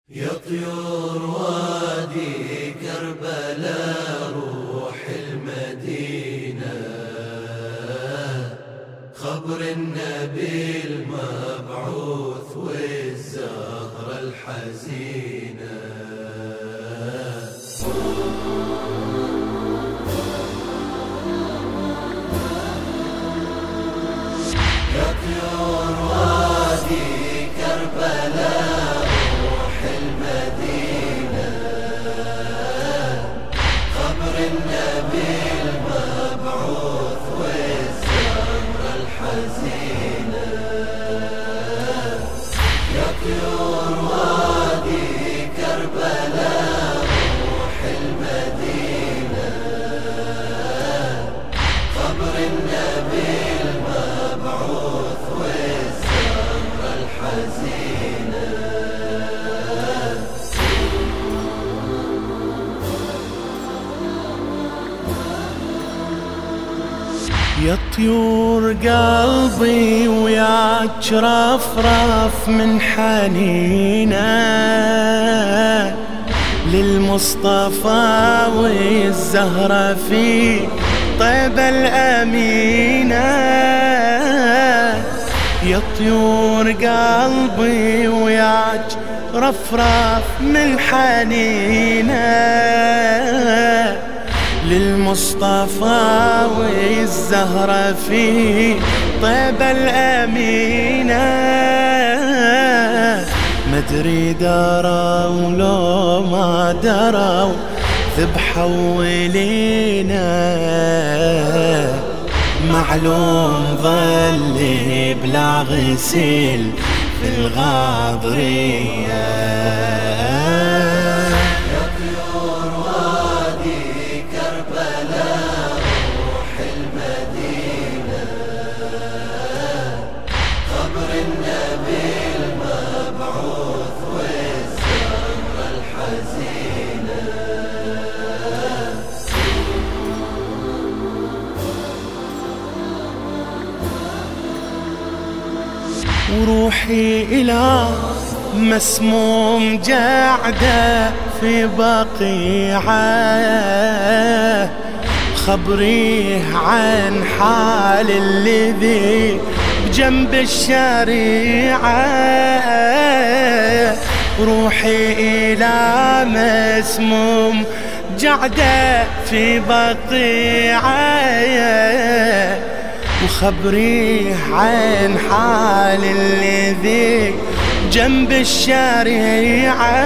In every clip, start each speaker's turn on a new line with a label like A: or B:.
A: يا طيور وادي كربلاء روح المدينة، خبر النبي المبعوث والزهرة الحزينة. يا طيور وادي كربلاء روح المدينة، خبر النبي المبعوث والزهرة الحزينة. يا طيور وادي كربلاء روح المدينة، خبر النبي المبعوث والزهرة الحزينة.
B: يا طيور قلبي وياك رفرف من حنينه للمصطفى والزهرة في طيبة الأمينة. يا طيور قلبي وياك رفرف من حنينه للمصطفى والزهرة في طيبة الأمينة. مدري دروا لو ما دروا ذبحوا ولينا، معلوم ظل بلا غسيل في الغاضرية. وروحي إلى مسموم قاعدة في بقيعة، خبريه عن حال الذي بجنب الشريعة. روحي إلى مسموم قاعدة في بقيعة، وخبريه عن حال الذي جنب الشريعة.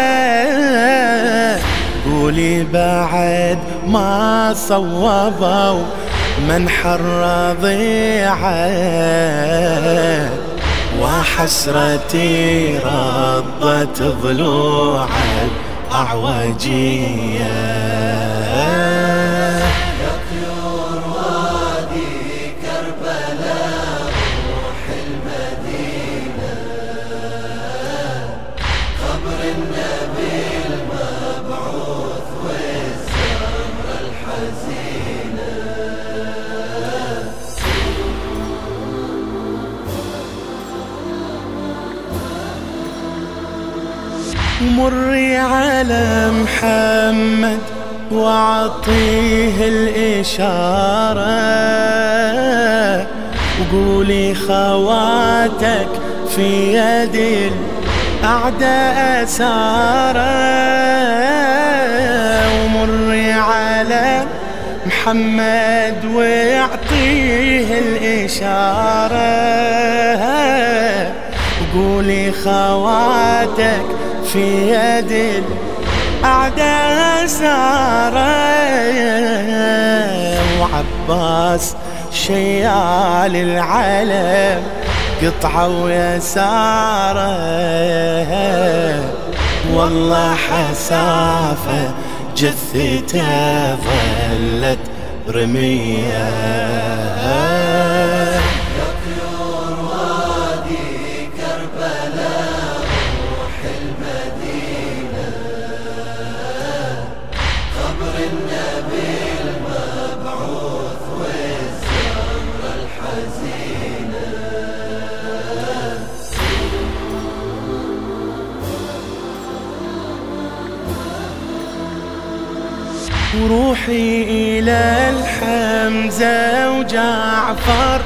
B: قولي بعد ما صوبوا منحر رضيعه، وحسرتي رضت ضلوع الأعوجية. ومري على محمد واعطيه الإشارة، وقولي خواتك في يد الأعداء أسارة. ومري على محمد واعطيه الإشارة، وقولي خواتك في يد الأعداء سارة. وعباس شيال العلم قطعوا يساره، والله حسافة جثته ظلت رمية. وروحي إلى الحمزة وجعفر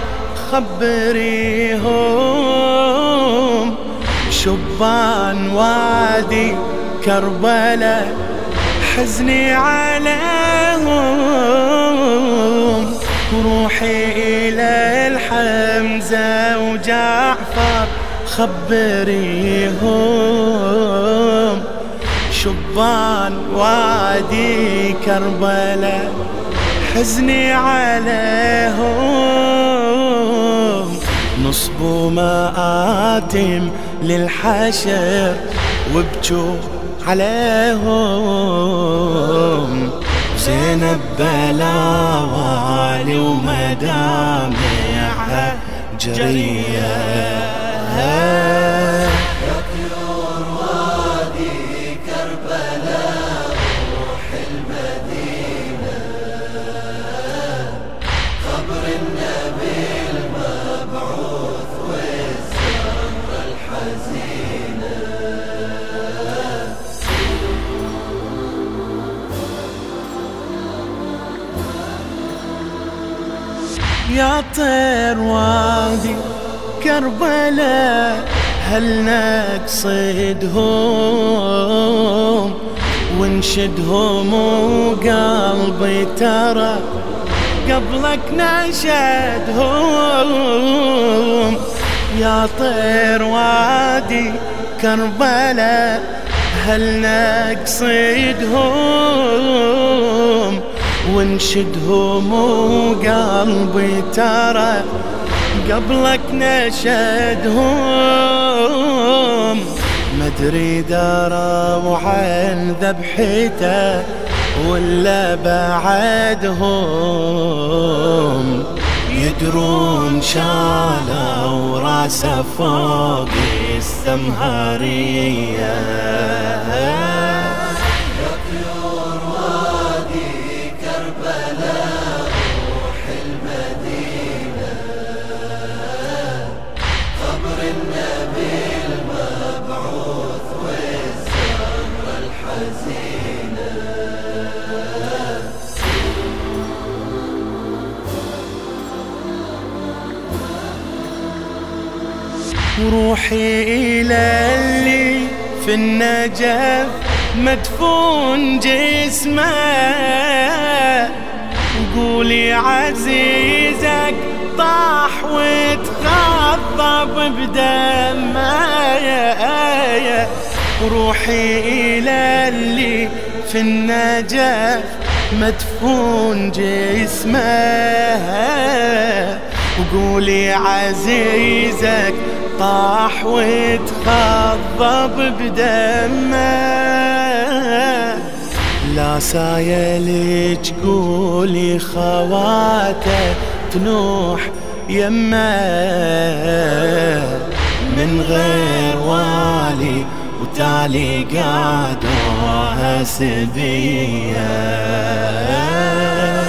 B: خبريهم، شبان وادي كربلاء حزني عليهم. وروحي إلى الحمزة وجعفر خبريهم، شبان وادي كربلاء حزني عليهم. نصبوا مآتم للحشر وبجوا عليهم، زينب بلا والي ومدامعها جرية.
A: يا طيور وادي كربلاء روح المدينة، خبر النبي المبعوث والزهرة الحزينة.
B: يا طير وادي كربلاء هل نقصدهم ونشدهم، وقلبي ترى قبلك نشدهم. يا طير وادي كربلاء هل نقصدهم ونشدهم، وقلبي ترى قبلك نشدهم. مدري دروا عن ذبحته ولا بعدهم، يدرون شالوا راسه فوق السمهرية.
A: يا طيور وادي كربلاء روح المدينة، خبر النبي المبعوث والزهرة الحزينة.
B: وروحي إلى اللي في النجف مدفون جسمه، وقولي عزيزك طاح وتخضب بدمه. وروحي إلى اللي في النجف مدفون جسمه، وقولي عزيزك طاح وتخضب بدمه. لا سايلك قولي خواته تنوح يمه، من غير والي وتالي قادوها سبيه.